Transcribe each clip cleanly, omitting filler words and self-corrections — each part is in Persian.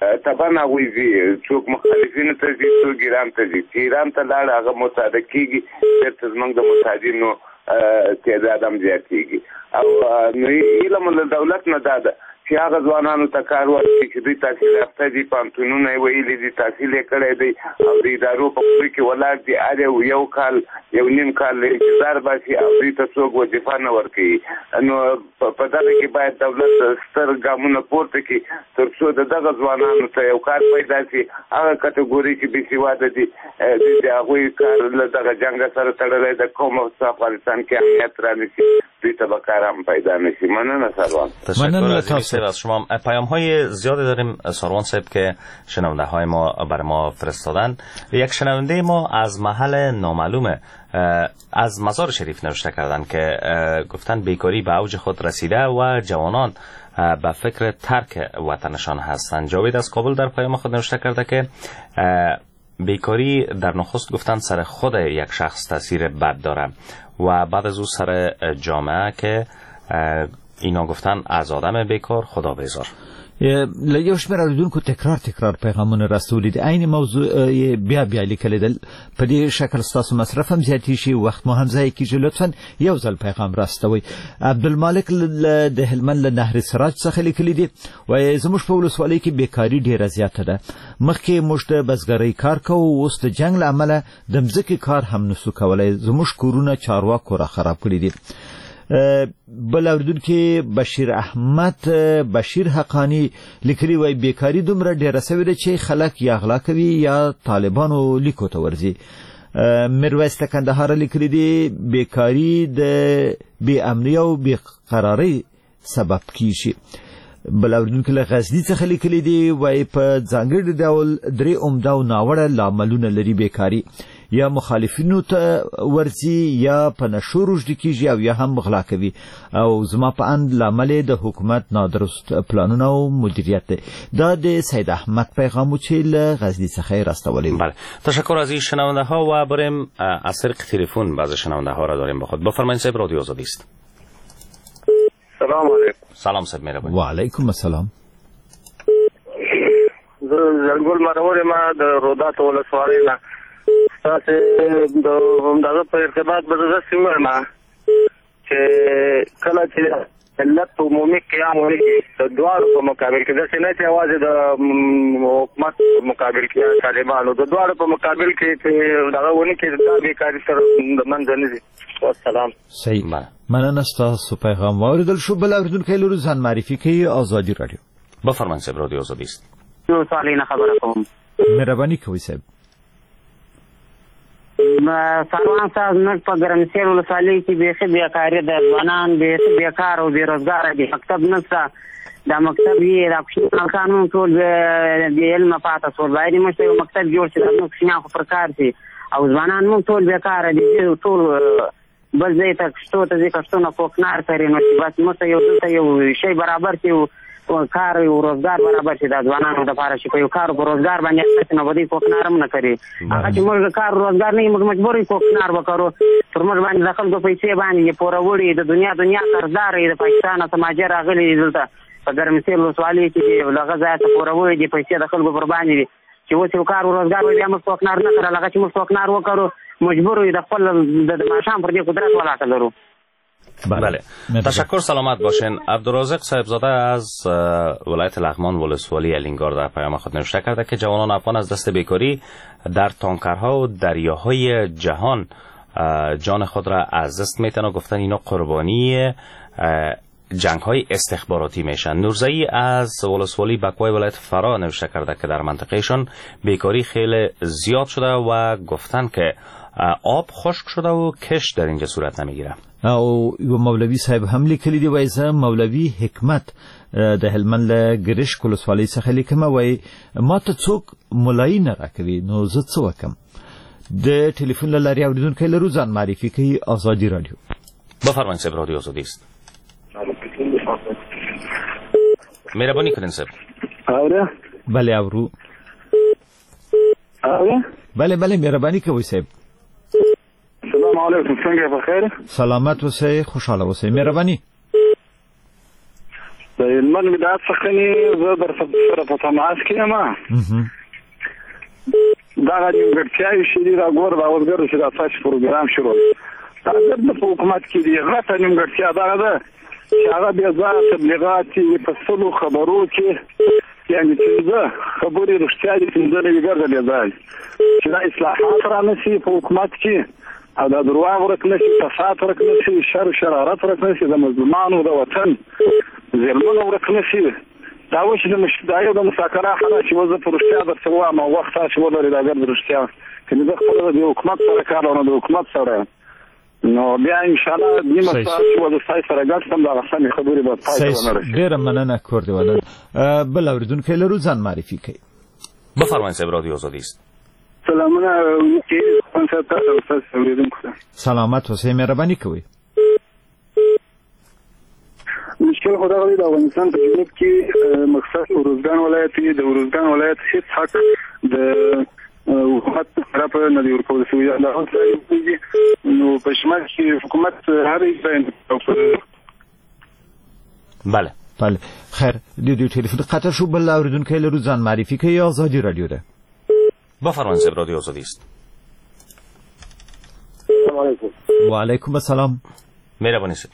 طبعا هغوی څوک مخالفینو ته ځي څوک ایران ته ځي چې ایران ته لاړ هغه مصادره کېږي بیرته زموږ د مصادرینو تعداد هم زیاتېږي او نو علم له دولت نه دا ده چې هغه ځوانانو ته کار ورکړي چې دوی تحصیل یافته دي پوهنتونونه یې ویلي دي تحصیل یې کړی دی او د ادارو په خولو کې ولاړ دي هر یو کال یو نیم کال انتظار باسي او دوی ته څوک وظیفه نه ورکوي نو په دغه کې باید دولت ستر ګامونه پورته کړي تر څو د دغه ځوانانو ته یو کار پیدا شي هغه کټګوري چې بې سواده دي د هغوی کار له دغه جنګ سره تړلی د کوم افغانستان کې امنیت رانیسي دوی ته به کار هم پیدا نشي. مننه سروان. تشکر از شما. پیام های زیادی داریم سروان صاحب که شنونده های ما بر ما فرستادن. یک شنونده ما از محل نامعلومه از مزار شریف نوشته کردن که گفتن بیکاری به اوج خود رسیده و جوانان به فکر ترک وطنشان هستند. جاوید از کابل در پیام خود نوشته کرده که بیکاری در نخست گفتن سر خود یک شخص تاثیر بد داره و بعد از او سر جامعه که اینا گفتن از آدم بیکار خدا بیزار. یو شمېر اورېدونکو تکرار پیغامونه راستولي دي عین موضوع بیا لیکلي دي په دې شکل ستاسو مصرف هم زیاتې شي وخت مو هم ضایع کیږي لطفا یو ځل پیغام راستوي. عبدالمالک د هلمند له نهر سراج څخه لیکلي دي وایي زموږ په ولسوالۍ کې بیکاري ډیره زیاته ده مخکې موږ د بزګرۍ کار کوو اوس د جنګ له امله د مځکې کار هم نسو کولی زموږ کورونه چارواکو را خراب کړي دي. بل اوریدونکو بشیر احمد بشیر حقانی لیکلي وای بیکاری دومره ډیره سوي ده چې خلک یا غلا کوي یا طالبانو لیکو ته ورځي. میرویس کندهار لیکلي دي بیکاری د بې امنۍ او بې قرارۍ سبب کیږي. بل اوریدونکو له غزني څخه لیکلي دي وای په ځانګړي ډول درې عمده او ناوړه لاملونه لري بیکاری یا مخالفینو ته ورځي یا په نشو روږدي کیږي او یا هم غلا کوي او زما په اند لامل د حکومت نادرست پلانونه او مدیریت دی. دا د سید احمد پیغامو چې له غزنی څخه راستولی. بله تشکر از این شنونده ها و بریم از طریق تلفن بعض شنونده ها را داریم با خود. بفرمایید صاحب رادیو آزادی است. سلام علیکم. سلام صاحب مهربانی. و علیکم السلام. زنګول مرور ما د رودات ولسوالۍ نه تاسو د همدغه په ارتباط به زه سیمه ما چې کله چې ملت عمومي قیام وکړي د دواړو په مقابل کې داسې نه چې یوازې د حکومت په مقابل کې طالبانو د دواړو په مقابل کې چې دغه ونې کې د بیکاري سره د منځ نه ځي. والسلام. صحیح. مننه ستاسو پیغام واوریدل شو. بل اوریدونکو لرو ځان معرفي کوي آزادی رادیو. بفرمایئ صاحب رادیو آزادی است. یو سوالینه خبره کوم. مهرباني کوئ صاحب. سروان صاحب نک په ګرمسیر ولسوالۍ کې بیخي بیکاري ده ځوانان بیخي بیکار او بېروزګاره دي مکتب نشته دا مکتب یې دا کوچنیان قانون ټول د علمه پاته شول باید موږ یو مکتب جوړ شي دا کوچنیان خو پر کار شي او ځوانان موږ ټول بیکاره دي ټول بل ځای ته کښتو ته ځي کښتونه کوکنار کوي نو چې بس موږ ته یو دلته یو شی برابر شي کار او روزګار برابر شي دا ځوانانو لپاره شي په یو کار او روزګار باندې نو بدی کوکنار هم نه کوي هغه چې موږ کار روزګار نه موږ مجبور یو کوکنار وکړو تر موږ باندې د خلکو پیسې باندې پوره وړي د دنیا قرضدار د پاکستان سماجه راغلي دلته په ګرمسیر ولسوالۍ کې لږه ځای ته پوره وړي د پیسې د خلکو پر باندې چې اوس یو کار او روزګار وي موږ کوکنار نه کړل هغه چې موږ کوکنار وکړو مجبور یو د خپل د ماشام پر دې قدرت ولاته لرو. بله تشکر سلامت باشین. عبدالرازق صاحبزاده از ولایت لغمان ولسوالی الینگار در پیام خود نوشته کرده که جوانان افغان از دست بیکاری در تانکرها و دریاهای جهان جان خود را از دست میتن و گفتن اینا قربانی جنگ های استخباراتی میشن. نورزایی از ولسوالی بکوای ولایت فرا نوشته کرده که در منطقهشان بیکاری خیلی زیاد شده و گفتن که آب خشک شده و کش در اینجا صورت نمیگیره. او مولوی صاحب هم لیکلی دی وای زه مولوی حکمت د هلمند له ګرش ولسوالۍ څخه لیکم وای ما ته څوک مولای نه راکوي نو زه څه وکم. د ټلیفون له لارې اوریدونکو لرو ځان معرفي کوي آزادی رادیو. بفرمایئ صاحب رادیو آزادی است. مهربانی کنین صاحب. اوره بله اورو. اوره بله مهربانی کوئ صاحب. السلام علیکم څنګه په خیر؟ سلامت اوسئ خوشاله اوسئ مهرباني. د هلمند ولایت څخه زه در سره په تماس کې یم. دغه نیمګړتیاوې چې دي دا ګوره د عوضګرو چې دا تاسو پروګرام شروع دا د حکومت کې دي غټه نیمګړتیا دغه ده چې هغه بې ځایه تبلیغات دي په سلو خبرو کې یعنې پنځه خبرې رښتیا دي 15 نوي ګرځه بې ځایه چې دا اصلاحات رانشي په حکومت کې او دا درواغ ورک نشي فساد ورک نشي شر و شرارت ورک نشي د مظلومانو د وطن ظلمونه ورک نشي دا و چې د یو د مساکره حاله چې وزه په رښتیا درته وایم او وخت تاسې ولري دا ګرد رښتیا که زه خپله د حکومت سره کار لرم د حکومت سره نو بیا انشاءالله نیمه ساعت چې به د ستاسو سره ګډ شم دغه سمې خبرې به پای ته ونه رسي. ډېره مننه کور دې ولر. بل اورېدونکی لرو ځان معرفي کوي. بفرمایید صاحب رادیو آزادی است. سلامونه چې خپل تاسو اوریدونکو ته سلامت اوسئ مهرباني کوئ. مشکل خدا غوړي د افغانستان په جنوب کې مقصد اروزګان ولایت دی. د اروزګان ولایت هیڅ حق د حکومت طرف نه دی ورکول شوی. دا اوس نو په شمال کې حکومت هر ځای بله خیر د ټلیفون قطع شو. بل اوریدونکی لرو ځان معرفي کوي. آزادی رادیو ده. بفرمایید صاحب رادیو آزادی است. السلام علیکم. و علیکم السلام. مهرباني صاحب.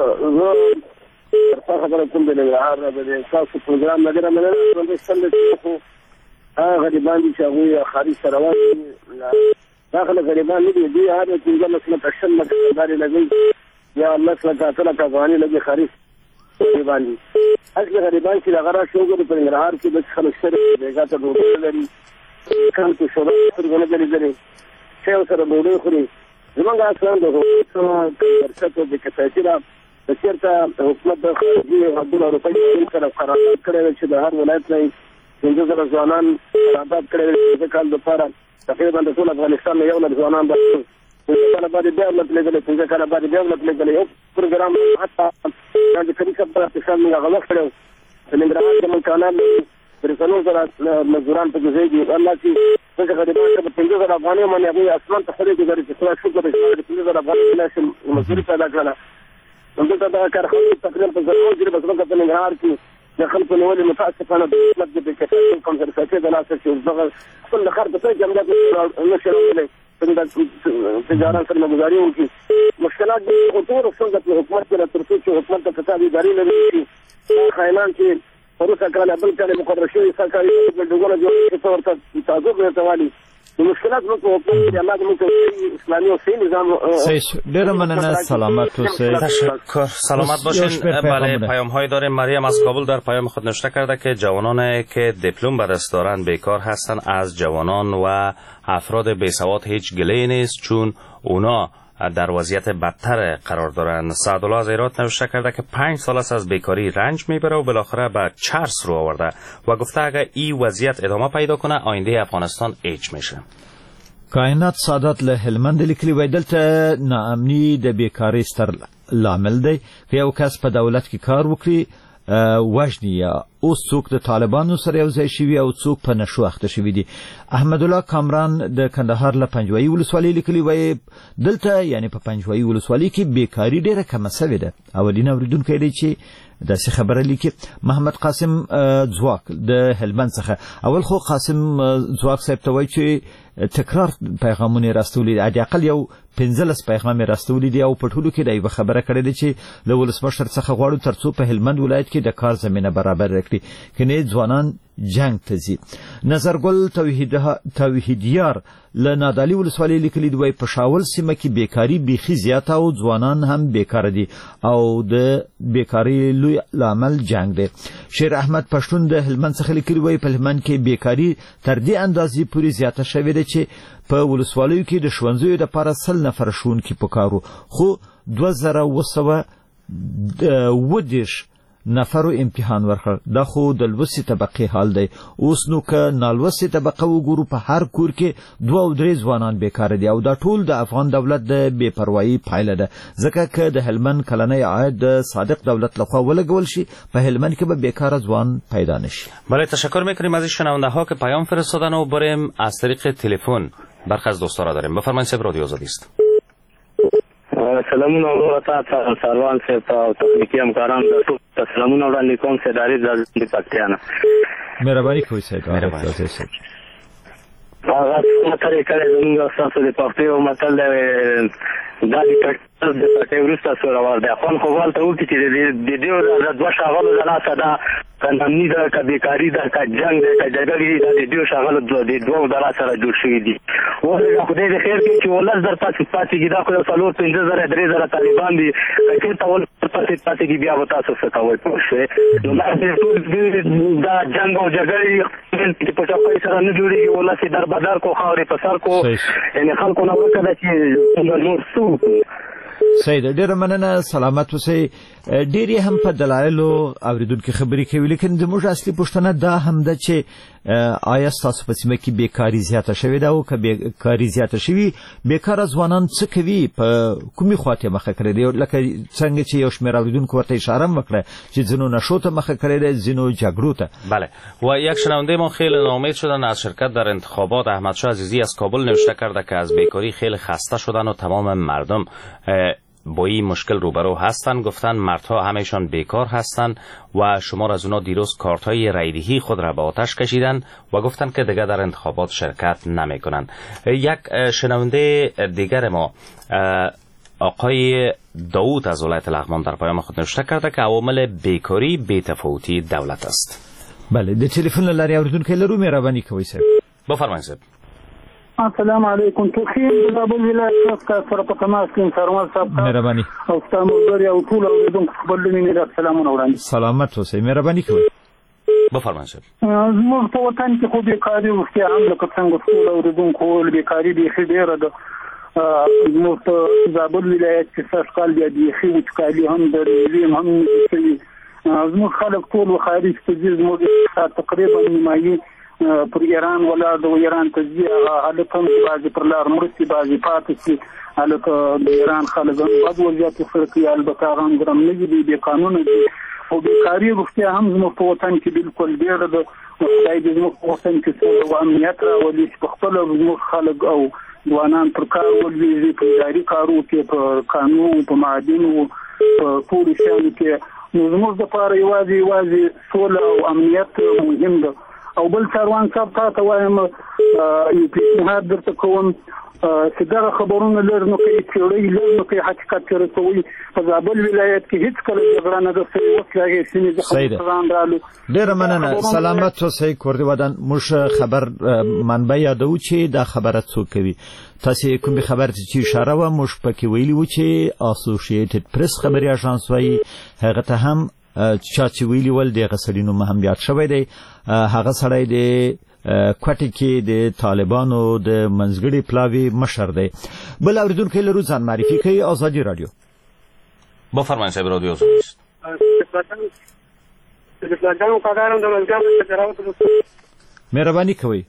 خبره کوم د نهار د تاسو پروګرام لګره مې نه ستل خو غریبان دي چې هغه خارج سره وایي داخله غریبان نه دي هر څنګه مثلا پښتون مداري لګي یا الله تعالی تعالی افغاني لګي خارج غریبان دي. اصل غریبان چې هغه را شوګو په نهار کې د خلک سره بیګا ته ډوډۍ لري کله چې شوړه څنګه لري چې سره ډوډۍ خوري زمونږ اصلا د حکومت درڅته د کتاچرا د چیرته حکومت د خارجي حدود اروپایي سره قرارداد کړی چې د هر ولایت نه 15,000 ځوانان قرارداد کړی د کال لپاره تقریبا د ټول افغانستان یو لږ ځوانان باندې کله باندې بیا لګلې څنګه کله باندې بیا لګلې یو پروګرام حتی د کلی کبر اتصال موږ غوښ کړو د ننګرهار د مکانان پرسنو سره مزدوران په ځای دي الله چې څنګه غریبان په 15,000 افغانۍ باندې هغه اسمان ته خرید کوي چې څو شکر دې 15,000 افغانۍ نشم مزدوري پیدا کړه. دلته دا کارخانه تقریبا په زرګونو جری بس په ننګرهار کې د خلکو نیولې متاسفانه د حکومت د کتابونو کوم سرساتي د لاسه چې دغه خپل خرڅ ته جمعیت نشي راولې تجارت سره مزاري وکړي. مشکلات دي خو ټول څنګه په حکومت کې ترڅو چې حکومت ته کتابي ادارې لري خاينان چې پروسه کاله بل کاله مقرر شوی سرکاري دغه جوړ چې ورته تعذب ورتوالي مشکلات نو په حکومت کې الله دې موږ اسلامي او صحیح نظام ډېر مننه. سلامت اوسئ. تشکر. سلامت باشین. بله پیام های داریم. مریم از کابل در پیام خود نوشته کرده که جوانانی که دیپلم به دست دارند بیکار هستند. از جوانان و افراد بیسواد هیچ گله‌ای نیست چون اونا در وضعیت بدتر قرار دارند. سعدالله از ایران نوشته کرده که 5 سال است از بیکاری رنج میبره و بالاخره به چرس رو آورده و گفته اگر این وضعیت ادامه پیدا کنه آینده افغانستان ایج میشه. کائنات سعادت له هلمند لیکلي وای دلته ناامني د بیکارۍ ستر لامل دی که یو کس په دولت کې کار وکړي وژني یا اوس څوک د طالبانو سره یو ځای شوي او څوک په نشو اخته شوي دي. احمد الله کامران د کندهار له پنجوایي ولسوالۍ لیکلي وای دلته یعنی په پنجوایي ولسوالۍ کې بیکاري ډیره کمه سوې ده. اولین اوریدونکی دی چې داسې خبره لیکي. محمد قاسم ځواک د هلمند څخه. اول خو قاسم ځواک صاحب ته وایي چې تکرار پیغامونه راستولي دي. حداقل یو 15 پیغام راستولي دي او په ټولو کې دا یو خبره کړې ده چې له ولسمشر څخه غواړو ترڅو په هلمند ولایت کې د کار زمينه برابر کړي کني ځوانان جنگ ته ځي. نظرګل توحیدیار له نادعلي ولسوالۍ لیکلي دی په شاول سیمه کې بیکاری بیخي زیاته او ځوانان هم بیکار دي او د بیکاری لوی لامل جنگ دی. شیر احمد پښتون د هلمند څخه لیکلي وای په هلمند کې بیکاری تر دې اندازې پورې زیاته شوې ده چې په ولسوالیو کې د ښوونځیو لپاره 100 نفر ښوونکي پکارو خو 2010 نفرو امتحان ورکړ. دا خو د لوستې طبقې حال دی. اوس نو که نالوستې طبقه وګورو په هر کور کې 2 او 3 ځوانان بیکاره دي او دا ټول د افغان دولت د بې پروايي پایله ده. ځکه که د هلمند کلنی عاید د صادق دولت لخوا ولګول شي په هلمند کې به بیکاره ځوان پیدا نشي. بله تشکر میکنیم از شنونده ها که پیام فرستادن و بریم از طریق تلفن برخی از دوستا را داریم. بفرمایید صاحب رادیو آزادی است. سلامونه ورته سروان صاحب او تخنیکی همکاران ته سلامونه وړاندې کوم سیداري د پکتیانه. مهرباني کوئ صاحب. هغه څه طریقه زموږ تاسو د پښتو متل دا د پټې ورسته سره ورده خپل خپل ته وکړي چې د دې د دوه شاغلو د لاسه دا قانوني ده که بیکاري ده که جنگ ده که جګړې ده د دې شاغلو د دوه د لاسه سره جوړ شوي دي. اوس خدای دې خیر کړي چې ولس در پاتې کېږي دا خو یو 4-5,000 3,000 طالبان دي که چېرته ولس پاتې کېږي بیا به تاسو څه کوئ پوه شوې. نو دا جنګ او جګړې په چوکۍ سره نه جوړېږي. ولس یې در بدر کو خاورې په سر کو یعنې خلکو نه ورکه ده چې نور څه سید ډیره مننه. سلامت اوسئ. ډیری هم په دلایلو اوریدونکو خبرې کوي لیکن د موږ اصلي پوښتنه دا هم ده چې آیا ستاسو په سیمه کې بیکاري زیاته شوې ده او که بیکاري زیاته شوي بیکاره ځوانان څه کوي په کومې خواته مخه کړی دی؟ لکه څنګه چې یو شمېر اوریدونکو ورته اشاره وکړه چې ځینو نشو ته مخه کړی دی ځینو جګړو ته. بله و یک شنونده ما خیلی ناامید شدن از شرکت در انتخابات. احمدشاه عزیزی از کابل نوشته کرده که از بیکاری خیلی خسته شدن و تمام مردم با این مشکل روبرو هستند. گفتن مردها همهشان بیکار هستند و شمار از اونا دیروز کارت‌های رایدهی خود را به آتش کشیدن و گفتن که دیگر در انتخابات شرکت نمی‌کنند. یک شنونده دیگر ما آقای داوود از ولایت لغمان در پیام خود نوشته کرده که عوامل بیکاری بی‌تفاوتی دولت است. بله د تلیفون لارې اوریدونکو لرو. مهرباني کوئ صاحب. بفرمایئ صاحب. السلام علیکم. توخین د بل ولایت څخه سره په تماس کې سروان صاحب مهرباني او تاسو ملګری او ټول اوریدونکو خپل لمنې سلامونه وړاندې. سلامت اوسئ. مهرباني کوئ. بفرمایئ صاحب. زموږ په وطن کې خو بیکاري وختي هم لکه څنګه ټول اوریدونکو بیکاري بیخي ډېره ده. زموږ په زابل ولایت کې سږ کال بیا بیخي وچکالي هم د ریزیم هم شوي. زموږ خلک ټول خارج ته ځي. زموږ تقریبا نیمایي پر ایران ولاړ د ایران ته ځي. هلته هم بعضې پر لار مرستې بعضې پاتې شي. هلته د ایران خلک هم بد وضعیت سره کوي. البته هغه هم ګرم نه دي بې قانونه دي او بیکاري روغتیا هم زموږ په وطن کې بالکل ډېره ده. خدای دې زموږ په وطن کې څه امنیت راولي چې پخپله زموږ خلک او ځوانان پر کار ولوېږي په اداري کارو کې په قانون په معادنو په ټولو شیانو کې. نو زموږ دپاره یوازې سوله او امنیت مهم ده. او بل سروان صاحب تاسو وایم یو پیشنهاد درته کوم چې دا خبرونه لږ نو کوي تیوري لږ نو کوي حقیقت سره کوي. په زابل ولایت کې هیڅ کله جګړه نه ده شوې. اوس لاګي سیمې د خبران رالو. ډېره مننه. سلامت اوسئ. کوردي ودان موږ خبر منبع یادو چې دا خبره څوک کوي. تاسو کوم خبر چې اشاره و موږ پکې ویلي و چې اسوسییټډ پریس خبري اژانس وايي هغه ته هم چا چې ویلي ول دغه سړي نوم هم یاد شوی دی. هغه سړی د کوټې کې د طالبانو د منځګړي پلاوي مشر دی. بل اوریدونکو لرو ځان معرفي کوي. آزادي رادیو. بفرمایئ صاحب. رادیو آزادی است. مهرباني کوئ.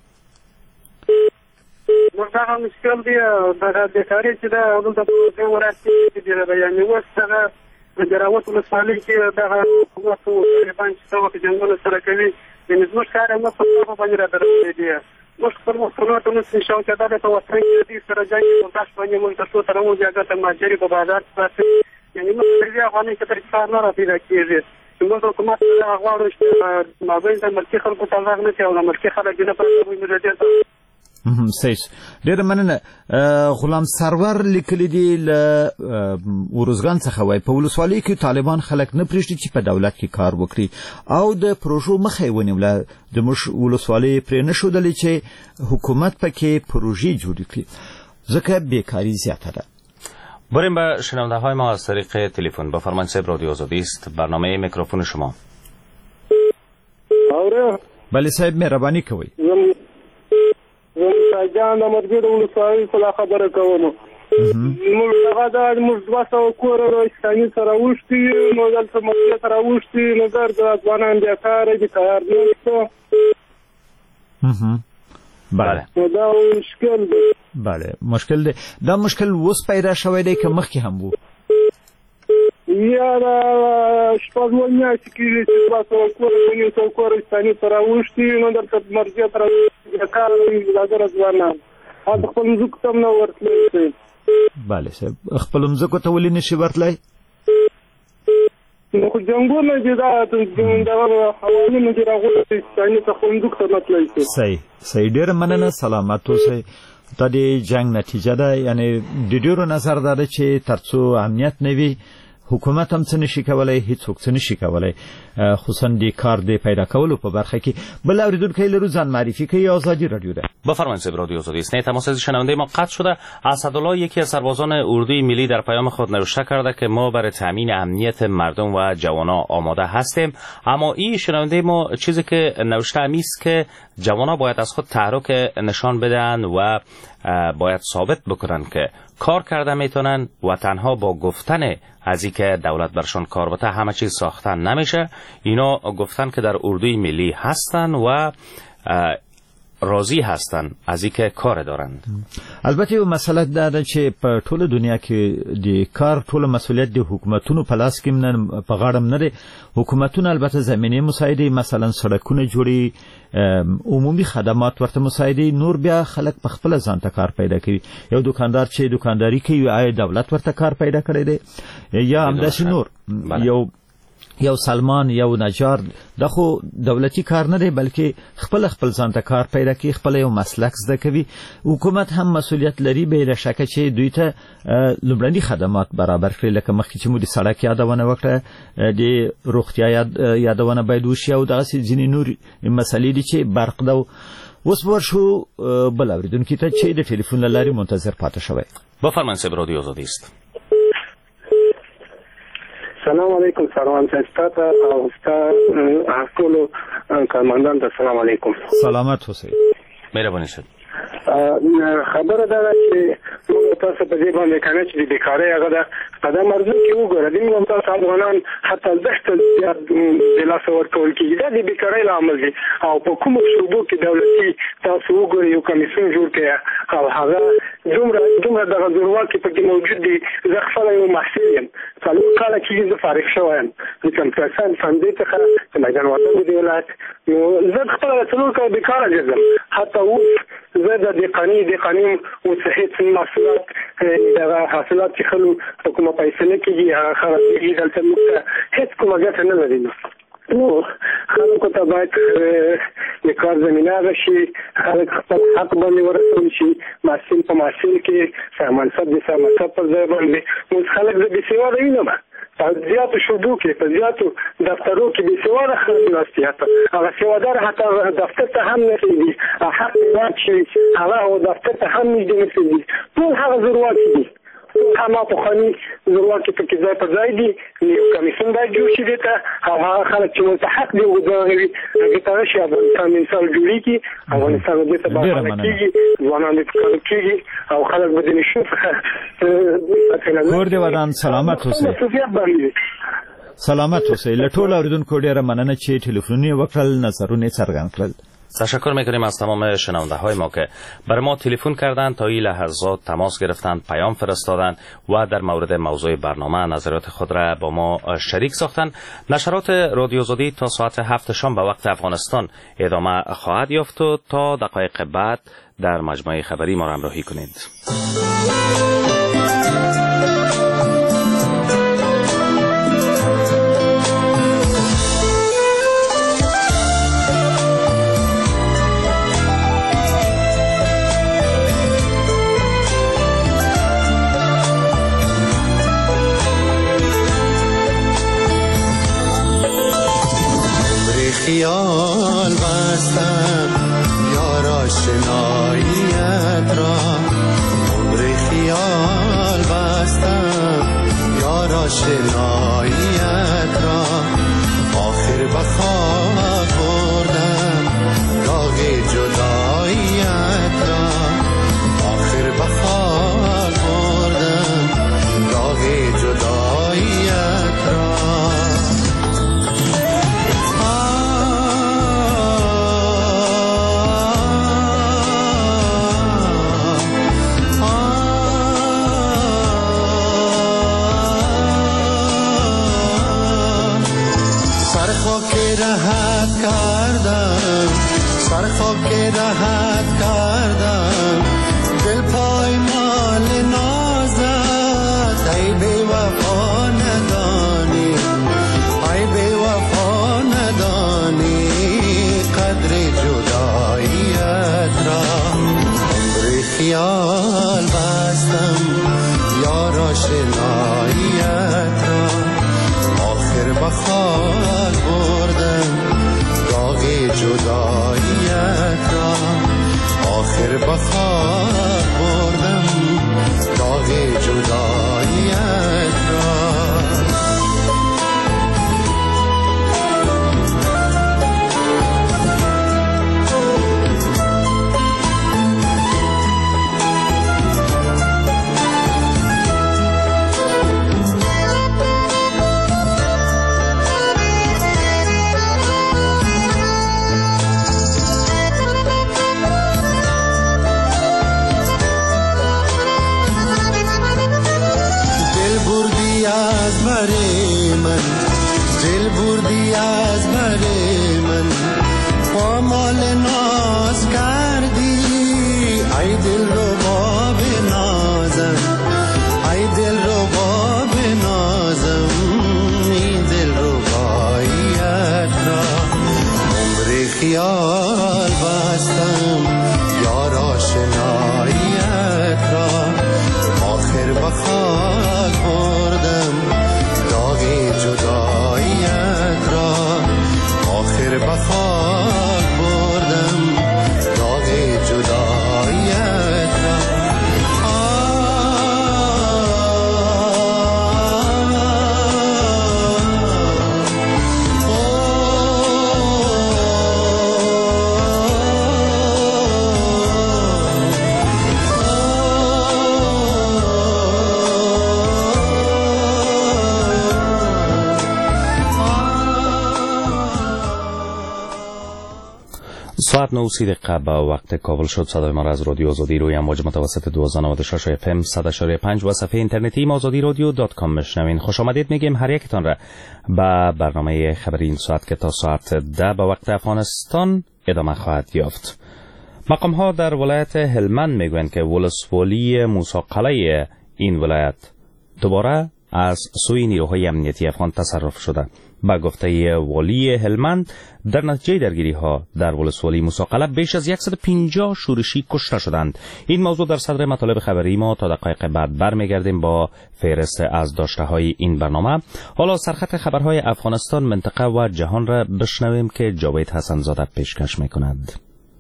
مرتاحه مشکل دی د بیکاري چې دا دلته په ورته کې دی بیان وسته د جراوت ولسوالۍ کې دغه حکومت او طالبان چې څو جنګونه سره کوي. یعنې زموږ کار هم په خپل باندې را درېږي دی. موږ خپل مخکنو ته نو شاو چې دا په وطن کې دې سره جنګ او تاسو باندې موږ تاسو ته راو ځای ته ماجری په بازار کې. یعنې موږ دې افغاني کې تر څار نه را پیدا کېږي. موږ حکومت ته غواړو چې مابین د ملکي خلکو ته غږ نه کوي او د ملکي خلک نه پاتې وي. موږ سیس ډېر مننه. غلام سرور لیکلی دی له ورزګان څخه وای په ولسوالۍ کې طالبان خلک نه پرېږدي چې په دولت کې کار وکړي او د پروژو مخه یې ونیوله. د ولسوالۍ پرې نه ښودلې چې حکومت پکې پروژې جوړې کړي ځکه بیکاري زیاته ده. بریم به شنونده های ما از طریق تلفن. بفرمایید صاحب. رادیو آزادی است. برنامه میکروفون شما. بله صاحب مهرباني کوئ. جان د مرګ د ولسوالۍ څخه خبره کوم. موږ هغه د موږ 200 کور راځي سره وشتي نو دلته موږ سره وشتي نو د ځوانان د کار دي کار نشته. بله دا مشکل دی. بله مشکل دی. دا مشکل اوس پیدا شوی دی که مخکې هم وو؟ یا دا شپږ میاشتې کېږي چې 200 کور ونیو څو کورستاني سره وشتي نو دلته مرګ سره د کار لګره ځوانان خپل ځکه تم نه ورتلې. بله صاحب خپل مزکو ته ولې نشي ورتلای نو جنگونه چې دا حوالې چې راغلي ځانې ته خوندوک ته مطلب صحیح ډېر مننه سلامت اوسئ دا د جنگ نتیجه ده یعنی د ډېرو نظر ده چې ترڅو امنیت نه وي حکومت هم څه نشي کولای هیڅوک څه نشي کولای خصوصا د کار د پیدا کولو په برخه کې بل اوریدونکو لرو ځان معرفی کوي آزادی رادیو ده بفرمایید رادیو آزادی است. تماس شنونده ما قطع شده. اسدالله یکی از سربازان اردوی ملی در پیام خود نوشته کرده که ما برای تامین امنیت مردم و جوانان آماده هستیم، اما این شنونده ما چیزی که نوشته است که جوانان باید از خود تحرک نشان بدن و باید ثابت بکنن که کار کرده میتونن و تنها با گفتن از اینکه دولت برشان کار بده همه چیز ساختن نمیشه. اینا گفتن که در اردوی ملی هستن و راضی هستن از اینکه کار دارند. البته یو مسله ده چې په ټوله دنیا کې د کار ټوله مسؤلیت د حکومتونو په لاس کې نه په غاړه نه لري. حکومتونه البته زمینه مساعده مثلا سړکونه جوړي، عمومي خدمات ورته مساعده، نور بیا خلک په خپل ځان ته کار پیدا کوي. یو دکاندار چې دکانداری کوي آیا دولت ورته کار پیدا کړی دی یا همداسې نور یو سلمان یو نجار دا خو دولتي کار نه دی بلکې خپل ځان ته کار پیدا کوي، خپل یو مسلک زده کوي. حکومت هم مسؤلیت لري به له شکه چې دوی ته لومړني خدمات برابر کړي، لکه مخکې چې مو د سړک یادونه وکړه، د روغتیا یادونه باید وشي او دغسې ځینې نور مسلې دي چې برق ده. اوس ورشو بل اوریدونکي ته چې د ټلیفون له لارې منتظر پاتې شوی. بفرمایید رادیو آزادی است. سلام علیکم سروان صاحب او ټول کارمندان ته سلام علیکم. سلامت اوسئ. مهرباني شد. خبره ده چې تاسو په دې باندې کنه چې د بیکاری هغه د قدم ارزو کې وګوره د موږ تاسو افغانان حتی دښت د لاس ورکول کېږي دا د بیکاری لامل دی او په کوم صوبو کې دولتي تاسو وګورئ یو کمیسیون جوړ کړي او هغه دومره د غزوروا کې پکې موجود دي. زه خپل یو محصل یم، څلور کاله کېږي زه فارغ شوی یم د کمپیوټر ساینس فندې څخه د میدان وطن د ولایت. نو زه خپله څلور کاله بیکاره ګرځم. حتی اوس زه د دقاني او صحت محصولات دغه حاصلات چې خلکو په کومه پیسې نه کېږي هغه خرڅېږي، دلته موږ ته هېڅ کومه ګټه نه لري. نو خلکو ته باید د کار زمینه راشي، خلک خپل حق باندې ورسول شي، محصل په محصل کې منصب د منصب پر ځای باندې اوس خلک د بېسواده وینم په زیاتو شعبو کې په زیاتو دفترو کې بېسواده خلک ناست دي، هغه سوادار حتی دفتر ته هم نه کېږي، حق یې شي هغه دفتر ته هم نږدې نه کېږي. ټول هغه ضرورت دي همه پخواني ضرورت کې پکې ځای پر ځای دي. یو کمیسیون باید جوړ شي دې ته او هغه خلک چې مستحق دي ودغوي هغې ته راشي افغانستان مثال جوړېږي، افغانستان دې ته برخه کېږي، ځوانان دې کار کېږي او خلک به د نشو څخه کور دې ودان. سلامت اوسئ. سلامت اوسئ. له ټولو اوریدونکو ډېره مننه چې ټلیفون یې وکړل، نظرونه یې څرګند کړل. تشکر میکنیم از تمام شنونده های ما که برای ما تلفن کردند، تا این لحظات تماس گرفتند، پیام فرستادند و در مورد موضوع برنامه نظرات خود را با ما شریک ساختند. نشرات رادیو آزادی تا ساعت 7 شام به وقت افغانستان ادامه خواهد یافت و تا دقایق بعد در مجموعه خبری ما را همراهی کنید. خیال بستم یار آشناییت را، عمر خیال بستم یار آشناییت را، آخر به خواب بردم داغ جداییت را، آخر به خواب بردم داغ جداییت را. سر خاک راحت کردم دل پای مال آخر به خاک بردم داغ جداییت را. دل بردی از بر من پامال ناز کردی ای دل رو با بنازم ای دل رو با بنازم این دل رو بایت را عمر خیال بستم یار آشنایت را آخر به خاک بردم داغ جداییت را آخر به خاک بردم داغ جداییت را. ساعت 9:30 با وقت کابل شد. صدای ما را از رادیو آزادی روی امواج متوسط 1296 FM 100.5 و صفحه اینترنتی azadirodio.com میشنوین. خوش آمدید میگیم هر یکتان را به برنامه خبری این ساعت که تا ساعت 10 به وقت افغانستان ادامه خواهد یافت. مقام ها در ولایت هلمند میگویند که ولسوالی موسی قلعه این ولایت دوباره از سوی نیروهای امنیتی افغان تصرف شده. با گفته والی هلمند در نتیجه درگیری ها در ولسوالی موسی قلعه بیش از 150 شورشی کشته شدند. این موضوع در صدر مطالب خبری ما تا دقایق بعد برمیگردیم با فهرست از داشته های این برنامه. حالا سرخط خبرهای افغانستان، منطقه و جهان را بشنویم که جاوید حسن زاده پیشکش میکند.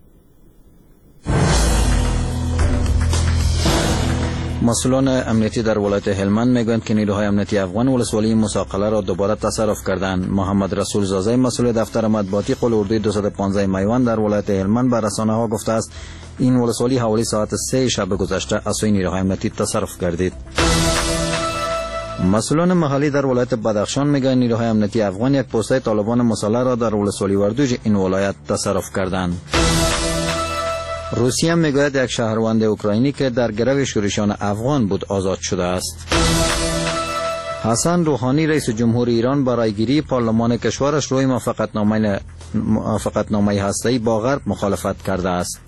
مسئولان امنیتی در ولایت هلمند میگویند که نیروهای امنیتی افغان ولسوالی موسی قلعه را دوباره تصرف کردند. محمد رسول زازه مسئول دفتر مطبوعاتی قل اردوی 215 میوان در ولایت هلمند به رسانه ها گفته است این ولسوالی حوالی ساعت 3 شب گذشته از سوی نیروهای امنیتی تصرف گردید. مسئولان محلی در ولایت بدخشان میگویند نیروهای امنیتی افغان یک پوسته طالبان مسلح را در ولسوالی وردوج این ولایت تصرف کردند. روسیه میگوید یک شهروند اوکراینی که در گرو شورشیان افغان بود آزاد شده است. حسن روحانی رئیس جمهور ایران برای گیری پارلمان کشورش روی موافقتنامه هسته‌ای با غرب مخالفت کرده است.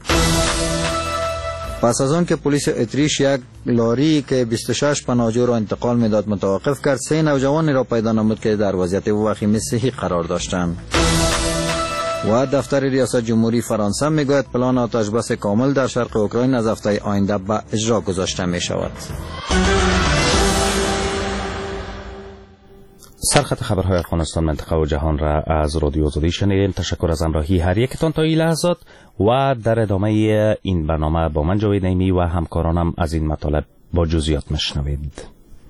پس از آن که پلیس اتریش یک لاری که 26 پناهجو را انتقال میداد متوقف کرد، 3 نوجوان را پیدا نمود که در وضعیت وخیم صحی قرار داشتند. و دفتر ریاست جمهوری فرانسه میگوید پلان آتش بس کامل در شرق اوکراین از هفته آینده به اجرا گذاشته می شود. سرخط خبرهای افغانستان، منطقه و جهان را از رادیو آزادی شنیدین. تشکر از همراهی هر یکتان تا این لحظات و در ادامه این برنامه با من جاوید نیمی و همکارانم از این مطالب با جزئیات میشنوید.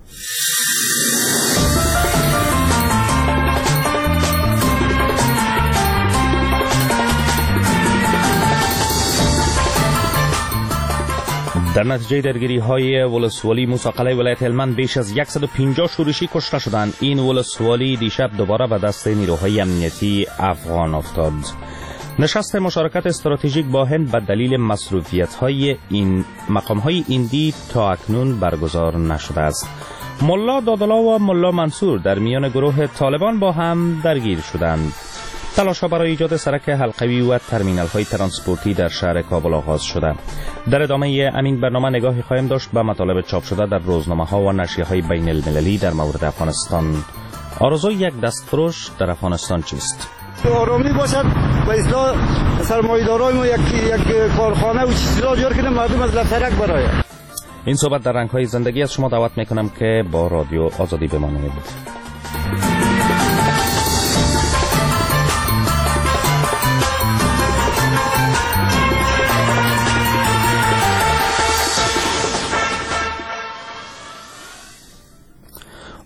در نتیجه درگیری های ولسوالی موسی قلعه ولایت هلمند بیش از 150 شورشی کشته شدند. این ولسوالی دیشب دوباره به دست نیروهای امنیتی افغان افتاد. نشست مشارکت استراتژیک با هند به دلیل مصروفیت‌های این مقام‌های ایندی تا اکنون برگزار نشده است. ملا دادالا و ملا منصور در میان گروه طالبان با هم درگیر شدند. تلاش‌ها برای ایجاد سرک حلقوی و ترمینال‌های ترانسپورتی در شهر کابل آغاز شده. در ادامه همین برنامه نگاهی خواهیم داشت به مطالب چاپ شده در روزنامه‌ها و نشریه‌های بین المللی در مورد افغانستان. آرزوی یک دستفروش در افغانستان چیست؟ آرامی باشد و اصلاح سرمایه‌دارای ما یک کارخانه و چیزا جور کنه مردم از لفترک برای. این صحبت در رنگ‌های زندگی از شما دعوت می‌کنم که با رادیو آزادی بمانید.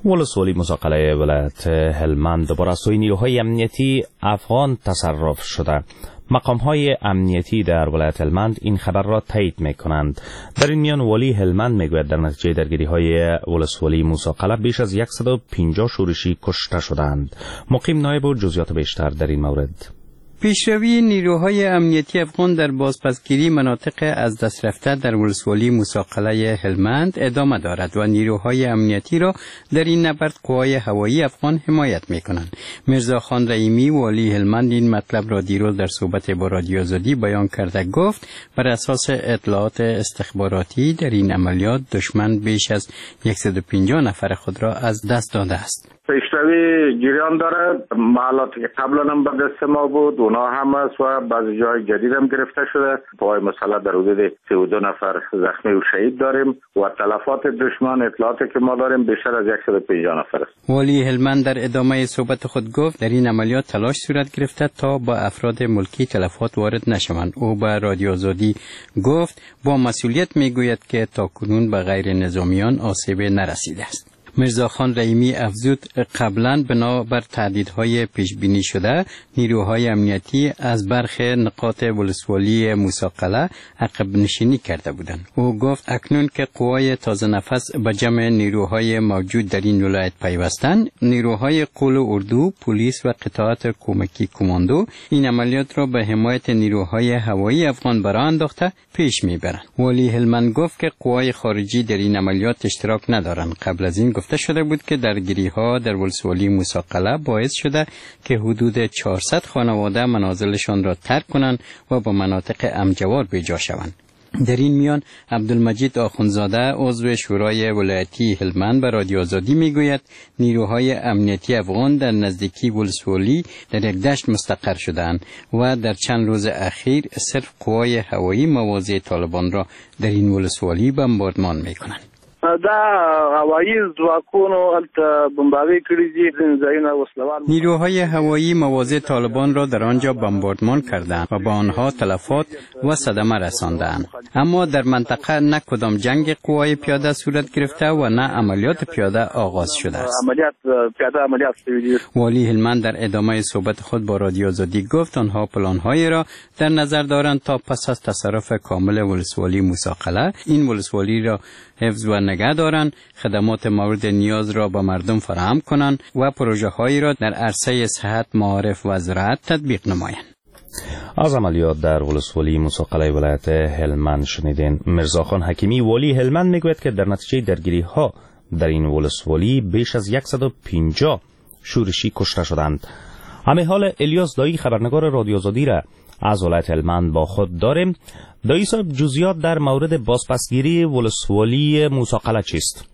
ولسوالی مساقله ولایت هلمند دوباره از سوی نیروهای امنیتی افغان تصرف شده. مقام‌های امنیتی در ولایت هلمند این خبر را تایید می‌کنند. در این میان والی هلمند می‌گوید در نتیجه درگیری‌های ولسوالی مساقله بیش از 150 شورشی کشته شدند. مقیم نایب و جزئیات بیشتر در این مورد. پیشروی نیروهای امنیتی افغان در بازپسگیری مناطق از دست رفته در ولسوالی مساقله هلمند ادامه دارد و نیروهای امنیتی را در این نبرد قوای هوایی افغان حمایت می‌کنند. میرزا خان رحیمی والی هلمند این مطلب را دیروز در صحبت با رادیو آزادی بیان کرده گفت بر اساس اطلاعات استخباراتی در این عملیات دشمن بیش از 150 نفر خود را از دست داده است. پیشروی جریان داره. محلاتی که قبلا هم به دست ما بود اونا هم است و بعضی جای جدید هم گرفته شده. پای مسلح در حدود 32 نفر زخمی و شهید داریم و تلفات دشمن اطلاعاتی که ما داریم بیشتر از 150 نفر است. والی هلمند در ادامه صحبت خود گفت در این عملیات تلاش صورت گرفته تا با افراد ملکی تلفات وارد نشوند. او به رادیو آزادی گفت با مسئولیت میگوید که تاکنون به غیر نظامیان آسیب نرسیده است. میرزا خان رحیمی افزود قبلا بنابر تهدیدهای پیش بینی شده نیروهای امنیتی از برخی نقاط ولسوالی مساقله عقب نشینی کرده بودند. او گفت اکنون که قوای تازه نفس به جمع نیروهای موجود در این ولایت پیوستند، نیروهای قول اردو، پلیس و قطعات کمکی کماندو این عملیات را به حمایت نیروهای هوایی افغان برآ انداخته پیش میبرند. والی هلمند گفت که قوای خارجی در این عملیات اشتراک ندارند. قبل از این گفته شده بود که درگیری‌ها در ولسوالی مساقله باعث شده که حدود 400 خانواده منازلشان را ترک کنند و به مناطق امجوار بجا شوند. در این میان عبدالمجید آخونزاده عضو شورای ولایتی هلمند به رادیو آزادی میگوید نیروهای امنیتی افغان در نزدیکی ولسوالی در یک دشت مستقر شدند و در چند روز اخیر صرف قوای هوایی مواضع طالبان را در این ولسوالی بمباردمان میکنند. دا هوایی ځواکونو البته بمباوی کړي دي ځایونه وسلوال. نیروهای هوایی مواضع طالبان را در آنجا بمباردمان کردند و با آنها تلفات و صدمه رساندند. اما در منطقه نه کدام جنگ قوای پیاده صورت گرفته و نه عملیات پیاده آغاز شده است. عملیات شوی. والی هلمند در ادامه صحبت خود با رادیو آزادی گفت آنها پلان‌هایی را در نظر دارند تا پس از تصرف کامل ولسوالی مساقله این ولسوالی را حفظ و نگه دارند، خدمات مورد نیاز را به مردم فراهم کنند و پروژه هایی را در عرصه صحت، معارف و زراعت تطبیق نمایند. از عملیات در ولسوالی مساقله ولایت هلمند شنیدین. میرزا خان حکیمی والی هلمند میگوید که در نتیجه درگیری ها در این ولسوالی بیش از 150 شورشی کشته شدند. همه حال الیاس دایی خبرنگار رادیو آزادی را از ولایت هلمند با خود داریم. دایی صاحب جزئیات در مورد بازپسگیری ولسوالی مساقله چیست؟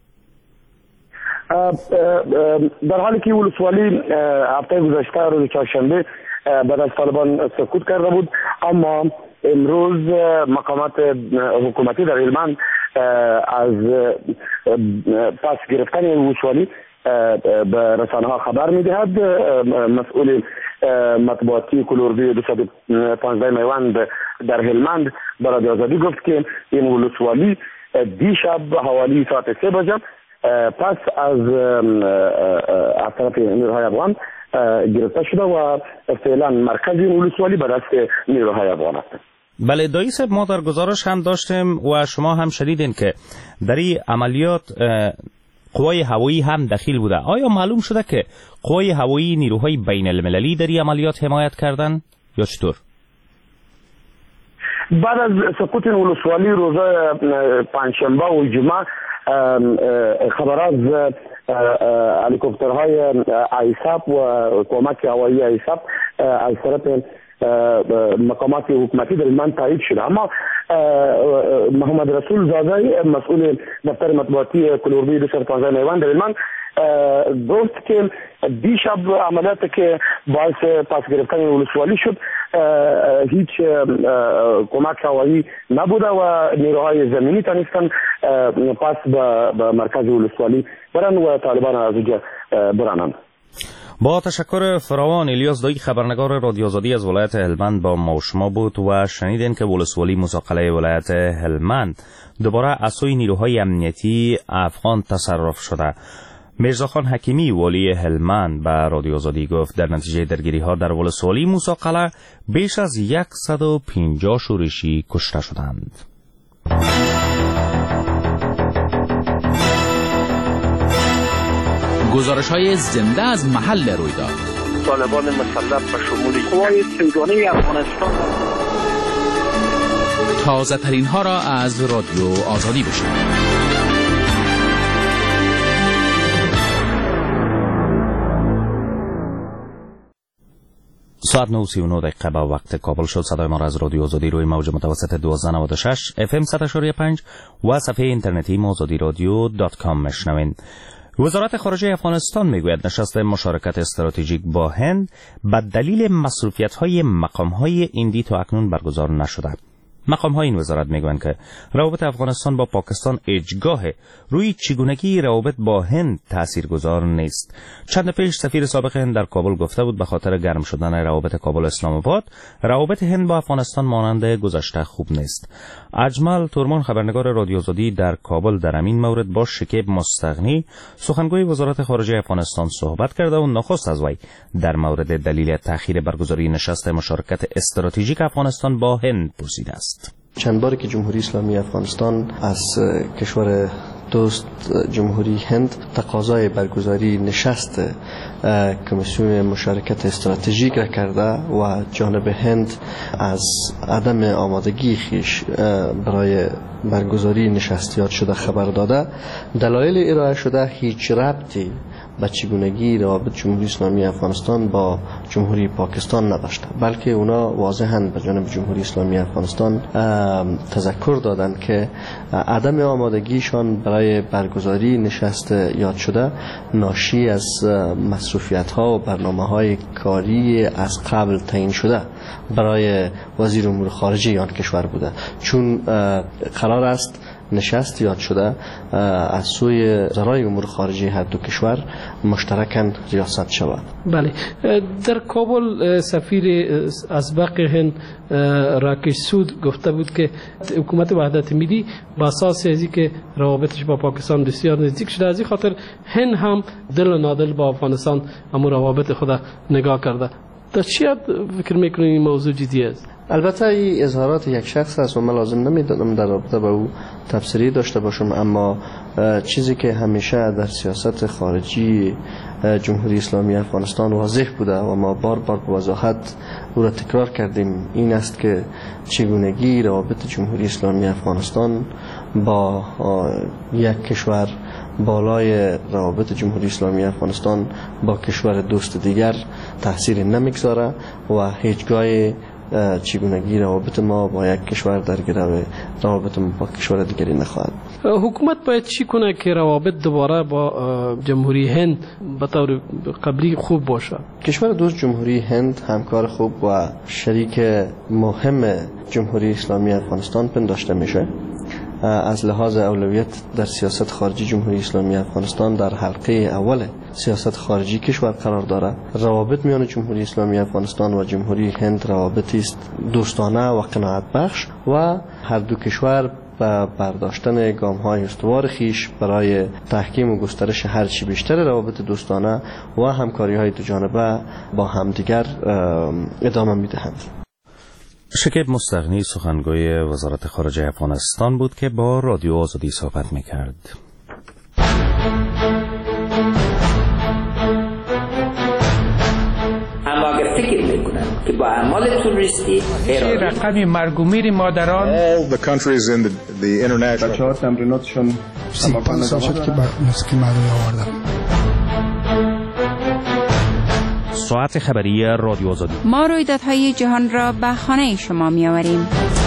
در حالی که ولسوالی هفته گذشته روز چهارشنبه بعد از طالبان سقوط کرده بود، اما امروز مقامات حکومتی در هلمند از پس گرفتن ولسوالی به رسانه ها خبر میدهد. مسئول مطبوعاتی کلوردی 215 میوند در هلمند برای آزادی گفت که این ولسوالی دیشب حوالی ساعت 3 بجه پس از طرف نیروهای افغان گرفته شده و فعلا مرکز این ولسوالی به دست نیروهای افغان است. بله دایی صاحب، ما در گزارش هم داشتیم و شما هم شنیدین که در این عملیات قوای هوایی هم دخیل بوده. آیا معلوم شده که قوای هوایی نیروهای بین المللی در این عملیات حمایت کردن یا چطور؟ بعد از سقوط ولسوالی روز پنجشنبه و جمعه خبر از هلیکوپترهای آیساپ و کمک هوایی آیساپ از طرف مقامات حکومتی در هلمند تایید شده. اما محمد رسول زاده مسئول دفتر مطبوعاتی کلوردی 215 میوند در هلمند گفت که دیشب عملیاتی که باعث پس گرفتن ولسوالی شد هیچ کمک هوایی نبوده و نیروهای زمینی تانستن پس به مرکز ولسوالی برن و طالبان از اونجا برانند. با تشکر فراوان. الیاس دایی خبرنگار رادیو آزادی از ولایت هلمند با ما و شما بود و شنیدین که ولسوالی مساقله ولایت هلمند دوباره از سوی نیروهای امنیتی افغان تصرف شده. میرزاخان حکیمی والی هلمند به رادیو آزادی گفت در نتیجه درگیری‌ها در ولسوالی موسی قلعه بیش از 150 شورشی کشته شدند. گزارش‌های زنده از محل رویداد. طالبان مسلح به شمول قوای سیگانی افغانستان تازه ترین ها را از رادیو آزادی بشنوید. ساعت 9:39 به وقت کابل شد. صدای ما را از رادیو آزادی روی موج متوسط 1296 FM 100.5 و صفحه اینترنتی azadiradyo.com میشنوین. وزارت خارجه افغانستان میگوید نشست مشارکت استراتژیک با هند به دلیل مصروفیت‌های مقام‌های هندی تا اکنون برگزار نشده. مقام‌های این وزارت میگویند که روابط افغانستان با پاکستان اجگاه روی چگونگی روابط با هند تاثیرگذار نیست. چند پیش سفیر سابق هند در کابل گفته بود به خاطر گرم شدن روابط کابل اسلام آباد روابط هند با افغانستان مانند گذشته خوب نیست. اجمل تورمان خبرنگار رادیو آزادی در کابل در همین مورد با شکیب مستغنی سخنگوی وزارت خارجه افغانستان صحبت کرده و نخست از وی در مورد دلیل تأخیر برگزاری نشست مشارکت استراتژیک افغانستان با هند پرسیده است. چند باری که جمهوری اسلامی افغانستان از کشور دوست جمهوری هند تقاضای برگزاری نشست کمیسیون مشارکت استراتژیک را کرده و جانب هند از عدم آمادگی خیش برای برگزاری نشست یاد شده خبر داده. دلایل ارائه شده هیچ ربطی به چگونگی روابط جمهوری اسلامی افغانستان با جمهوری پاکستان نداشته، بلکه اونا واضحاً به جانب جمهوری اسلامی افغانستان تذکر دادند که عدم آمادگیشان برای برگزاری نشست یاد شده ناشی از مصروفیت‌ها و برنامه‌های کاری از قبل تعیین شده برای وزیر امور خارجه آن کشور بوده، چون قرار است نشست یاد شده از سوی وزرای امور خارجه هر دو کشور مشترکاً ریاست شود. بله، در کابل سفیر اسبق هند راکش سود گفته بود که حکومت وحدت ملی با اساس ازی که روابطش با پاکستان بسیار نزدیک شده، از این خاطر هند هم دل و نادل با افغانستان اما روابط خود نگاه کرده. تا چی فکر میکنید این موضوع جدی است؟ البته این اظهارات یک شخص است و من لازم نمیدونم در رابطه با او تفسیری داشته باشم، اما چیزی که همیشه در سیاست خارجی جمهوری اسلامی افغانستان واضح بوده و ما بار بار به وضاحت او را تکرار کردیم این است که چگونگی روابط جمهوری اسلامی افغانستان با یک کشور بالای روابط جمهوری اسلامی افغانستان با کشور دوست دیگر تاثیر نمیگذاره و هیچگاه چگونگی روابط ما با یک کشور در گرو روابط ما با کشور دیگری نخواهد. حکومت باید چی کنه که روابط دوباره با جمهوری هند به طور قبلی خوب باشه؟ کشور دوست جمهوری هند همکار خوب و شریک مهم جمهوری اسلامی افغانستان پنداشته میشه. از لحاظ اولویت در سیاست خارجی جمهوری اسلامی افغانستان در حلقه اول سیاست خارجی کشور قرار دارد. روابط میان جمهوری اسلامی افغانستان و جمهوری هند روابطی است دوستانه و قناعت بخش و هر دو کشور با برداشتن گام‌های استوار خیش برای تحکیم و گسترش هرچی بیشتر روابط دوستانه و همکاری‌های دو جانبه با همدیگر ادامه می‌دهند. شکیب مستغنی سخنگوی وزارت خارجه افغانستان بود که با رادیو آزادی صحبت می‌کرد. اما اگر فکر میکنن که با اعمال تروریستی رقم مرگ و میر مادران all the countries in the international بچه‌ها تمریناتشون تمام شد که مسکی معلوم آوردم. ساعت خبری رادیو آزادی. ما رویدادهای جهان را به خانه شما می‌آوریم.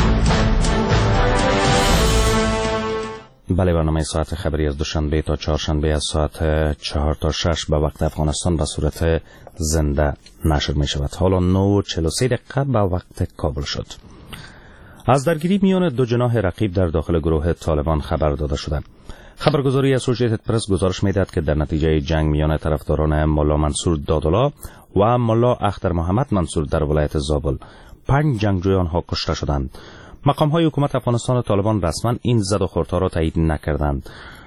بله، برنامه ساعت خبری از دوشنبه تا چهارشنبه از ساعت 4 تا 6 به وقت افغانستان به صورت زنده نشر می شود. حالا 9:43 به وقت کابل شد. از درگیری میان دو جناح رقیب در داخل گروه طالبان خبر داده شده. خبرگزاری اسوسییتد پرس گزارش می‌دهد که در نتیجه جنگ میان طرفداران ملا منصور دادولا و ملا اختر محمد منصور در ولایت زابل 5 جنگجوی آنها کشته شدند. مقام‌های حکومت افغانستان و طالبان رسما این زد و خوردها را تایید نکردند.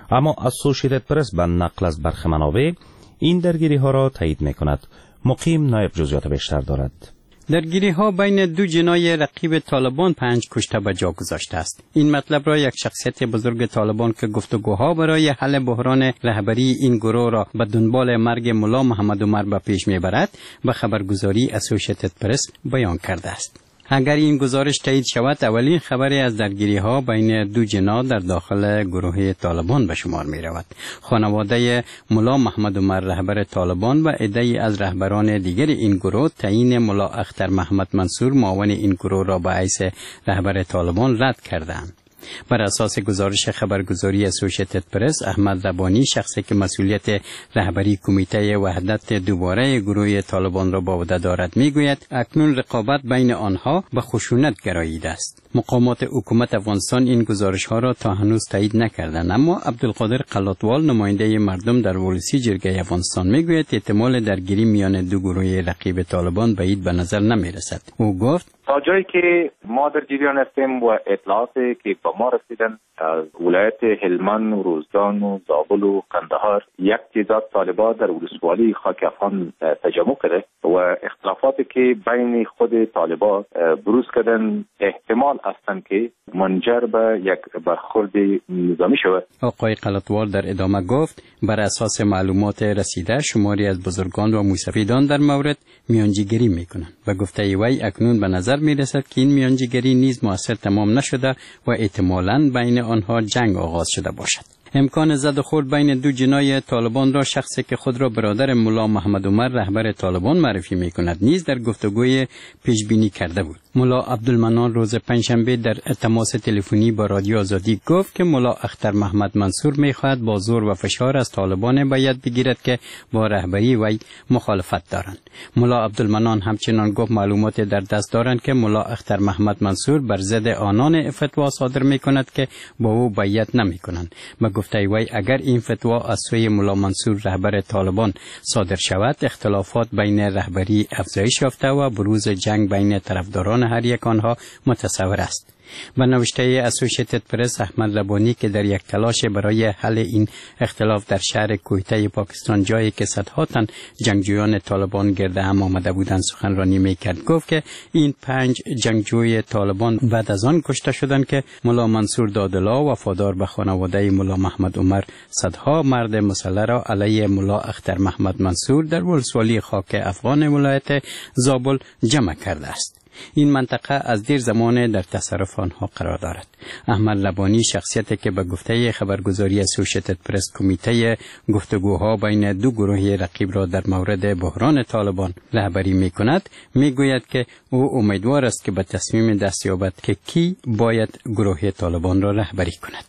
اما اسوشیتد پرس به نقل از برخی منابع این درگیری ها را تایید می کند. مقیم نایب جزئیات بیشتر دارد. درگیری ها بین دو جنای رقیب طالبان 5 کشته به جا گذاشته است. این مطلب را یک شخصیت بزرگ طالبان که گفتگوها برای حل بحران رهبری این گروه را به دنبال مرگ ملا محمد عمر به پیش میبرد به خبرگزاری اسوشیتد پرس بیان کرده است. اگر این گزارش تایید شود، اولین خبری از درگیری ها بین دو جنا در داخل گروه طالبان به شمار می رود. خانواده ملا محمد عمر رهبر طالبان و عده‌ای از رهبران دیگر این گروه تعیین ملا اختر محمد منصور معاون این گروه را به حیث رهبر طالبان رد کردند. بر اساس گزارش خبرگزاری اسوشیتد پرس، احمد لبانی، شخصی که مسئولیت رهبری کمیته وحدت دوباره گروه طالبان را به عهده دارد، میگوید اکنون رقابت بین آنها به خشونت گراییده است. مقامات حکومت افغانستان این گزارش ها را تا هنوز تایید نکردند، اما عبدالقادر قلاتوال، نماینده مردم در ولسی جرگه افغانستان، میگوید احتمال درگیری میان دو گروه رقیب طالبان بعید به نظر نمیرسد. او گفت تا جایی که ما در جریان هستیم و اطلاعاتی که به ما رسیدن از ولایت هلمند و روزگان و زابل و قندهار یک تعداد طالبان در ولسوالی خاک افغان تجمع کرده و اختلافاتی که بین خود طالبان بروز کردن احتمال هستند که منجر به یک برخورد نظامی شود. آقای قلاتوال در ادامه گفت بر اساس معلومات رسیده شماری از بزرگان و مستفیدان در مورد میانجیگری میکنند و گفته وی اکنون به نظر میرسد که این میانجیگری نیز مؤثر تمام نشده و احتمالاً بین آنها جنگ آغاز شده باشد. امکان زد و خورد بین دو جنای طالبان را شخصی که خود را برادر ملا محمد عمر رهبر طالبان معرفی میکند نیز در گفتگوی پیش بینی کرده بود. ملا عبدالمنان روز پنجشنبه در تماس تلفنی با رادیو آزادی گفت که ملا اختر محمد منصور میخواهد با زور و فشار از طالبان باید بگیرد که با رهبری وی مخالفت دارند. ملا عبدالمنان همچنان گفت معلومات در دست دارند که ملا اختر محمد منصور بر ضد آنان فتوا صادر میکند که با او بیعت نمیکنند. و گفته وی اگر این فتوا از سوی ملا منصور رهبر طالبان صادر شود، اختلافات بین رهبری افزایش یافته و بروز جنگ بین طرفداران هر یک آنها متصور است. به نوشته اسوشیتد پرس، احمد لبانی که در یک تلاش برای حل این اختلاف در شهر کویته پاکستان، جایی که صدها تن جنگجویان طالبان گرد هم آمده بودند، سخنرانی میکرد. گفت که این 5 جنگجوی طالبان بعد از آن کشته شدند که ملا منصور دادلا وفادار به خانواده ملا محمد عمر صدها مرد مسلح را علیه ملا اختر محمد منصور در ولسوالی خاک افغان ولایت زابل جمع کرده است. این منطقه از دیر زمان در تصرف آنها قرار دارد. احمد لبانی، شخصیتی که به گفته خبرگزاری اسوشیتد پرس کمیته گفتگوها بین دو گروه رقیب را در مورد بحران طالبان رهبری می کند، می گوید که او امیدوار است که به تصمیم دست یابد که کی باید گروه طالبان را رهبری کند.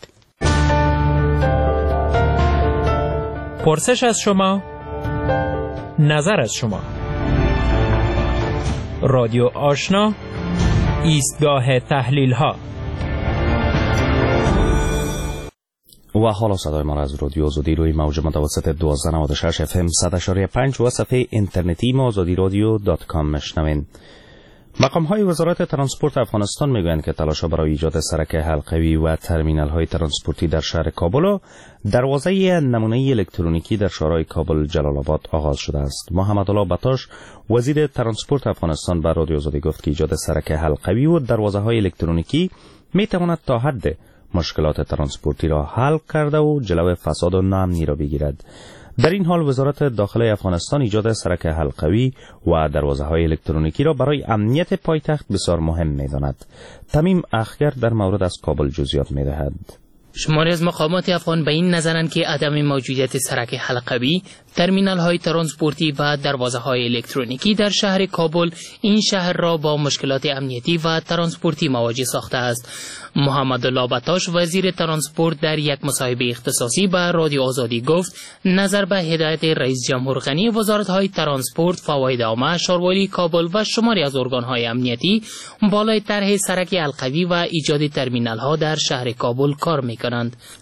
پرسش از شما، نظر از شما. رادیو آشنا، ایستگاه تحلیل ها. و حالا صدای ما از رادیو آزادی روی موج متوسط 1296 FM 100.5 و صفحه اینترنتی ما azadiradyo.com مشنوین. مقام‌های وزارت ترانسپورت افغانستان میگویند که تلاش‌ها برای ایجاد سرک حلقوی و ترمینال‌های ترانسپورتی در شهر کابل و دروازه نمونه الکترونیکی در شهرهای کابل، جلال آباد آغاز شده است. محمد الله بطاش، وزیر ترانسپورت افغانستان، به رادیو آزادی گفت که ایجاد سرک حلقوی و دروازه‌های الکترونیکی میتواند تا حد مشکلات ترانسپورتی را حل کرده و جلو فساد و ناامنی را بگیرد. در این حال وزارت داخله افغانستان ایجاد سرک حلقوی و دروازه‌های الکترونیکی را برای امنیت پایتخت بسیار مهم می‌داند. تمیم اخگر در مورد از کابل جزئیات می‌دهد. شماری از مقامات افغان به این نظرند که عدم موجودیت سرک حلقوی، ترمینال های ترانسپورتی و دروازه های الکترونیکی در شهر کابل این شهر را با مشکلات امنیتی و ترانسپورتی مواجه ساخته است. محمد الله بطاش، وزیر ترانسپورت، در یک مصاحبه اختصاصی به رادیو آزادی گفت نظر به هدایت رئیس جمهور غنی، وزارت های ترانسپورت، فواید عامه، شهرواری کابل و شماری از ارگان های امنیتی بالای طرح سرک حلقوی و ایجاد ترمینال ها در شهر کابل کار میکنند.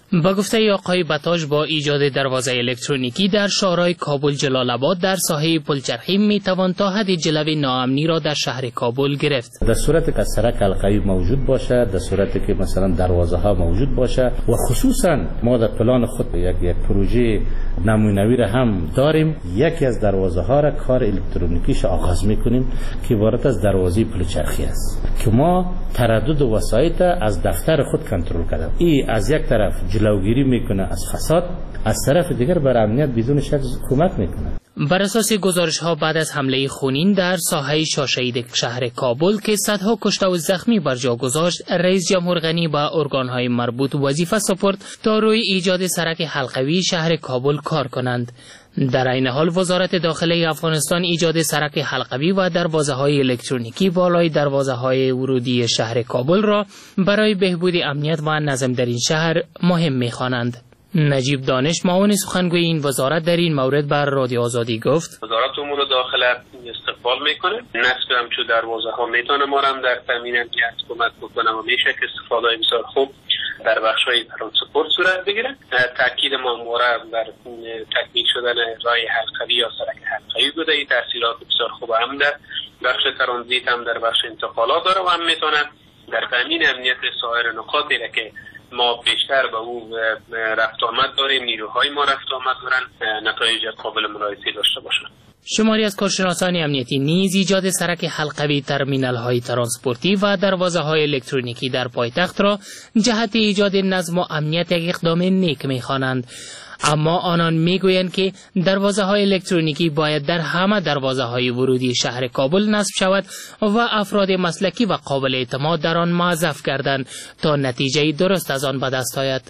با گفته آقای بتاش با ایجاد دروازه الکترونیکی در شهرهای کابل جلال آباد در ساحه پلچرخی میتوان تا حد جلوه ناامنی را در شهر کابل گرفت. در صورتی که سرک حلقوی موجود باشه، در صورتی که مثلا دروازه ها موجود باشه و خصوصا ما در پلان خود یک پروژه نمونه‌ای را هم داریم، یکی از دروازه ها را کار الکترونیکیش آغاز میکنیم که عبارت از دروازه پلچرخی است که ما تردد وسایط از دفتر خود کنترل کردیم. این از یک طرف جلوگیری میکنه از فساد، از طرف دیگر بر امنیت بدون شک کمک میکنه. بر اساس گزارش ها بعد از حمله خونین در ساحه شاشه‌ای شهر کابل که صدها کشته و زخمی بر جا گذاشت، رئیس جمهور غنی با ارگان های مربوط وظیفه سپرد تا روی ایجاد سرک حلقوی شهر کابل کار کنند. در این حال وزارت داخله افغانستان ایجاد سرک حلقوی و دروازه‌های الکترونیکی بالای دروازه‌های ورودی شهر کابل را برای بهبود امنیت و نظم در این شهر مهم می‌خوانند. نجیب دانش معاون سخنگوی این وزارت در این مورد بر رادیو آزادی گفت: وزارت امور داخله استقبال میکنه، نصب همچون دروازه‌ها میتونه ما هم در تامین امنیت کمک بکنه و میشه که استفاده بسیار خوب در بخش‌های ترانسپورت صورت بگیره. تاکید ما بر تکمیل شدن راه حلقوی یا سرک حلقوی بوده. این تاثیرات بسیار خوب هم در بخش ترانزیت هم در بخش انتقالات داره و هم میتونه در تامین امنیت سایر نقاطی که ما بیشتر به او رفت آمد داریم، نیروهای ما رفت آمد دارن، نتایج قابل ملاحظه داشته باشن. شماری از کارشناسان امنیتی نیز ایجاد سرک حلقوی، ترمینال های ترانسپورتی و دروازه های الکترونیکی در پایتخت را جهت ایجاد نظم و امنیت یک اقدام نیک می‌خوانند. اما آنان میگویند که دروازه های الکترونیکی باید در همه دروازه های ورودی شهر کابل نصب شود و افراد مسلکی و قابل اعتماد در آن موظف گردند تا نتیجه درست از آن به دست آید.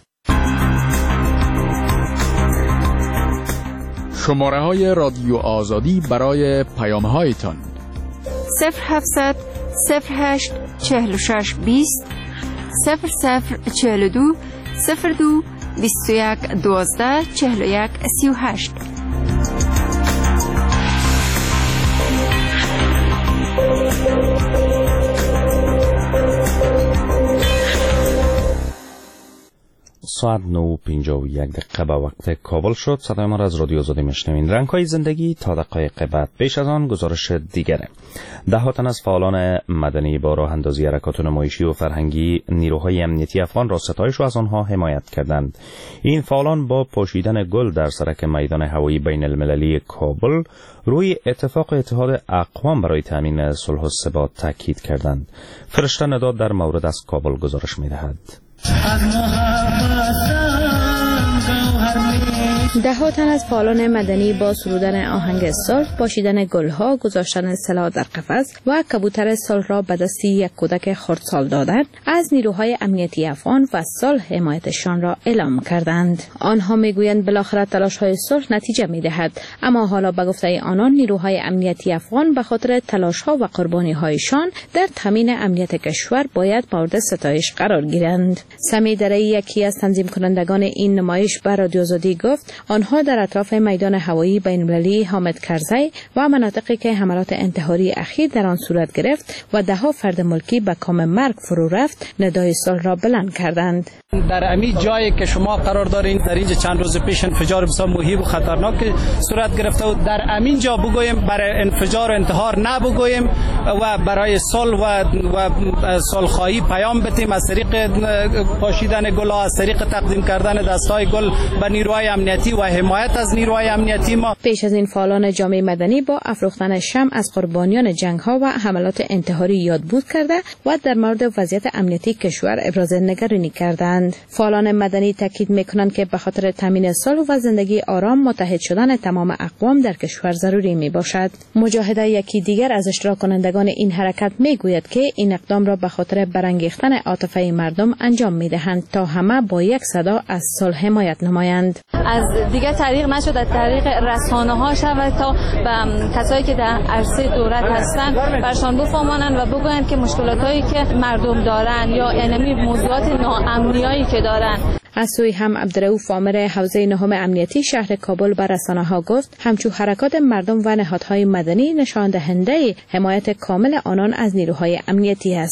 شماره های رادیو آزادی برای پیام هایتان 0700 08 46 20 0042 02 21 12 41 38. ساعت 9:51 به وقت کابل شد. صدای ما را از رادیو آزادی میشنوین. رنگ‌های زندگی تا دقایق بعد. پیش از آن گزارش دیگره. ده تن از فعالان مدنی با راه اندازی حرکات نمایشی و فرهنگی نیروهای امنیتی افغان را ستایش و از آنها حمایت کردند. این فعالان با پوشیدن گل در سرک میدان هوایی بین المللی کابل روی اتفاق اتحاد اقوام برای تامین صلح و ثبات تاکید کردند. فرشته نداد در مورد از کابل گزارش می‌دهد. ده تن از فعالان مدنی با سرودن آهنگ صلح، پاشیدن گلها، گذاشتن سلاح در قفس و کبوتر صلح را به دستی یک کودک خردسال دادن از نیروهای امنیتی افغان و صلح حمایتشان را اعلام کردند. آنها میگویند بالاخره تلاش‌های صلح نتیجه می‌دهد، اما حالا به گفته آنان نیروهای امنیتی افغان به خاطر تلاش‌ها و قربانی‌هایشان در تامین امنیت کشور باید مورد ستایش قرار گیرند. سمی درایی، یکی از تنظیم کنندگان این نمایش، به رادیو آزادی گفت آنها در اطراف میدان هوایی بین‌المللی حامد کرزی و مناطقی که حملات انتحاری اخیر در آن صورت گرفت و ده‌ها فرد ملکی به کام مرگ فرو رفت، ندای صلح را بلند کردند. در همین جایی که شما قرار دارین، در اینجا چند روز پیش انفجار بسیار مهیب و خطرناک صورت گرفته و در همین جا بگویم برای انفجار و انتحار نبگویم و برای صلح و صلح‌خواهی پیام بدیم از طریق پاشیدن گل، از طریق تقدیم کردن دستای گل به نیروهای امنیتی و حمایت از نیروهای امنیتی ما. پیش از این فعالان جامعه مدنی با افروختن شمع از قربانیان جنگ‌ها و حملات انتحاری یادبود کرده و در مورد وضعیت امنیتی کشور ابراز نگرانی کردند. فعالان مدنی تاکید می‌کنند که به خاطر تامین صلح و زندگی آرام متحد شدن تمام اقوام در کشور ضروری میباشد. مجاهده، یکی دیگر از اشتراک کنندگان این حرکت، میگوید که این اقدام را به خاطر برانگیختن عاطفه مردم انجام میدهند تا همه با یک صدا از صلح حمایت نمایند. از دیگه طریق نشد، از طریق رسانه‌ها شود تا به کسایی که در عرصه دولت هستند برشان بفهمانند و بگویند که مشکلاتایی که مردم دارن یا یعنی موضوعات ناامنیایی که دارن. از سوی هم عبدالرؤوف عامر حوزه نهم امنیتی شهر کابل به رسانه‌ها گفت همچون حرکات مردم و نهادهای مدنی نشان دهنده حمایت کامل آنان از نیروهای امنیتی است.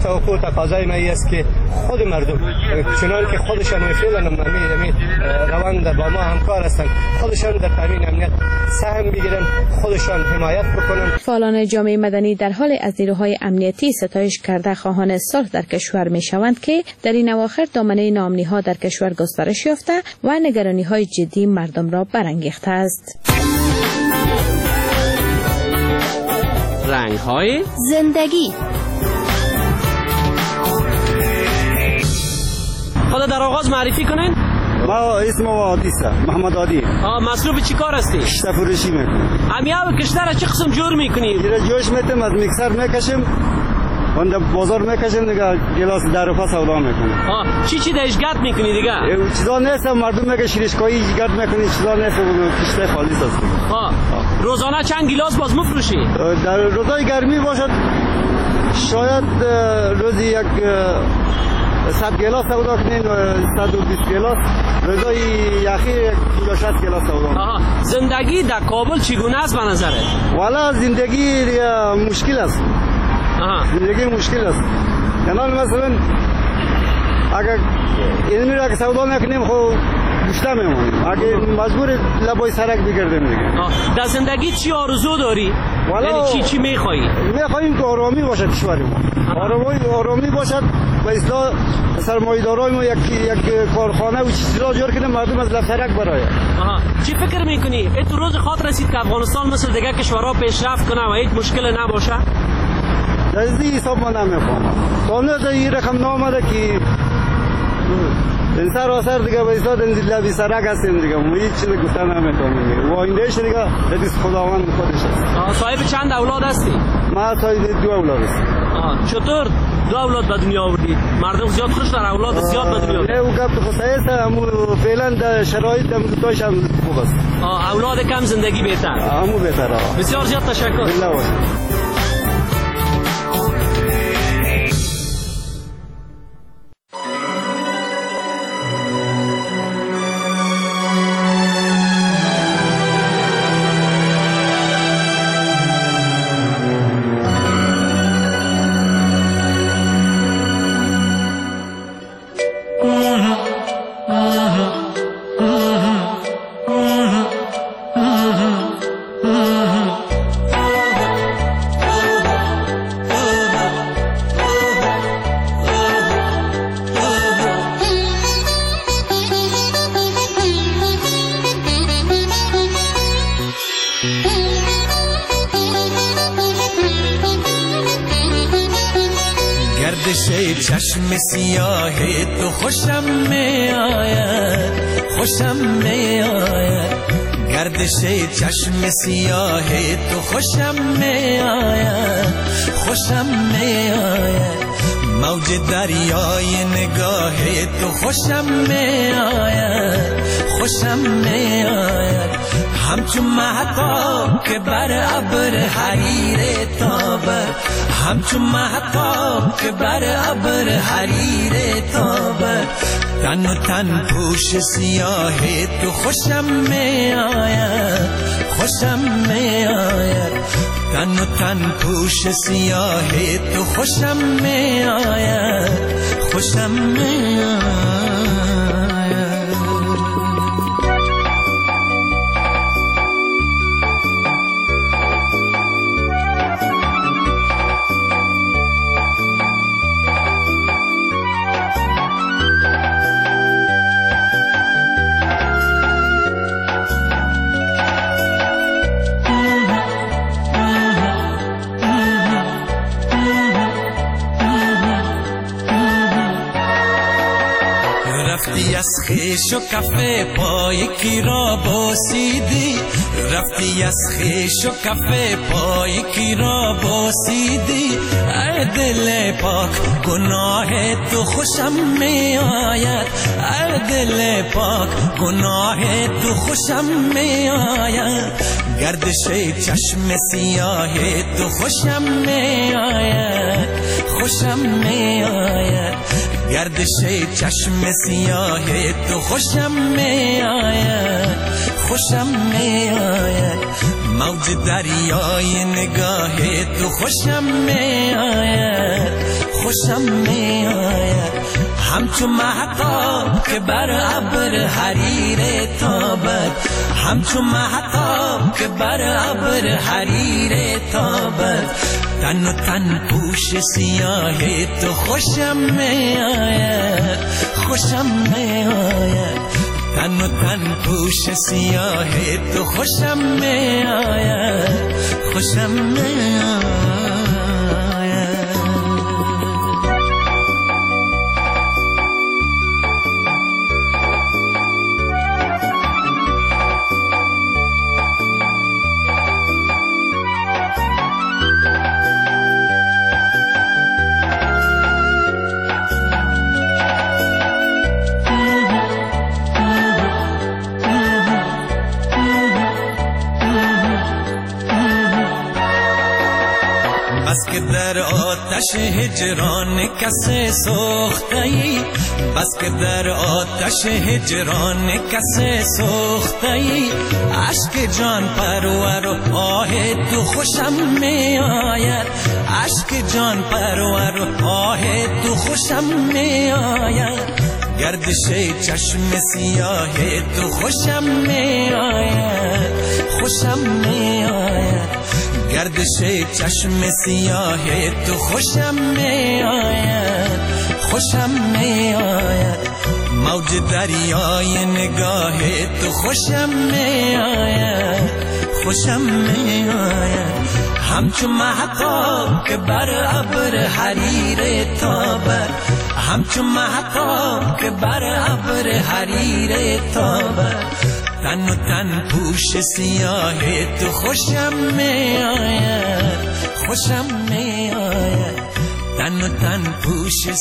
توقع تقاضای ما است که خود مردم چنان که خودشان فعلا نمیدونید روند با ما همکار هستند، خودشان در تامین امنیت سهم بگیرن، خودشان حمایت بکنن. فعالان جامعه مدنی در حال از نیروهای امنیتی ستایش کرده خواهان صلح در کشور میشوند که در این اواخر دامنه ناامنی‌ها در کشور گسترش یافته و نگرانی‌های جدی مردم را برانگیخته است. رنگ‌های زندگی. خدا در آغاز معرفی کنین. ما اسم عادیست، محمد عادی. مصروف چی کار هستی؟ کشت فروشی میکنم. امیاب کشت را چه قسم جور میکنی؟ ایره جوش میتم، از میکسر میکشیم، وند بازار میکشیم دیگه، گلاس در و پس سودا میکنیم. چی دیگه گرد میکنی دیگه؟ چیزا نیست، مردم میگه شیرشکایی گرد میکنی، چیزا نیست، کشت خالص است. روزانه چند گلاس باز میفروشی؟ در روزای گرمی باشد شاید روزی یک 100 گلاس سودا کنین، 120 گلاس. روزای یخی 60 گلاس سودا. زندگی در کابل چگونه است به نظرت؟ والا زندگی مشکل است. زندگی مشکل است. یعنی مثلا اگر اینمی را که سودا نکنیم خب گشته میمونیم، اگه مجبور لبای سرک بگردیم دیگه. در زندگی چی آرزو داری؟ یعنی چی میخوایی؟ میخواییم که آرامی باشد کشور ما، آرامی باشد و اصلاح سرمایه‌دارای ما یک کارخانه و چیزا جور کنیم، مردم از لب سرک برای. چی فکر میکنی؟ تو روز خاطر رسید که افغانستان مثل دیگه کشورها پیشرفت کنه و هیچ مشکل نباشه؟ در این حساب ما نمیفهمم. تا نه این رقم نامده که این سر دیگه به ایستاد لبی سرک هستیم دیگه، ما هیچ چیز گفتن نمیتونیم. و آیندهش دیگه دست خداوند خودش است. صاحب چند اولاد هستی؟ ما صاحب 2 اولاد هستم. چطور 2 اولاد به دنیا آوردید؟ مردم زیاد خوش در اولاد زیاد به دنیا آوردید. نه او گفت خصایص همو فعلا در شرایط دوتاش هم خوب است. اولاد کم زندگی بهتر. همو بهتر. بسیار زیاد تشکر. چشم سیاه تو خوشم می آید، خوشم می آید. گردش چشم سیاه تو خوشم می آید، خوشم می آید. موج دریای نگاه تو خوشم می آید، خوشم می آید. همچون مهتاب که بر ابر حریر تابه، همچون مهتاب که بر ابر حریر تابه. تن و تن پوش سیاه تو خوشم می آید، خوشم می آید. تن و تن پوش سیاه تو خوشم می آید، خوشم می آید. رفتی از خیش و کفه پای کی را بوسیدی، رفتی از خیش و کفه پای کی را بوسیدی. ای دل پاک گناه تو خوشم می آید، ای دل پاک گناه تو خوشم می آید. گردش چشم سیاه تو خوشم می آید، خوشم می آید. گردش چشم سیاه تو خوشم می آید، خوشم می آید. موج دریای نگاه تو خوشم می آید، خوشم می آید. همچو مهتاب که بر ابر حریر تابد، همچو مهتاب که بر ابر حریر تابد. تن و تن پوش سیاه تو خوشم می آید، خوشم می آید. تن و تن پوش سیاه تو خوشم می آید، خوشم می آید. بس که در آتش هجران کس سوخته‌ای، بس که در آتش هجران کس سوخته‌ای. عشق جان پرور و آه تو خوشم می آید، عشق جان پرور و آه تو خوشم می آید. گردش چشم سیاه تو خوشم می آید، خوشم می آید. گردش چشم سیاه تو خوشم می آید، خوشم می آید. موج دریای نگاه تو خوشم می آید، خوشم می آید. همچو مهتاب که بر ابر حریر تابد، همچو مهتاب که بر ابر حریر تابد. تن و تن پوش سیاه تو خوشم می آید، خوشم می آید. تن و تن پوش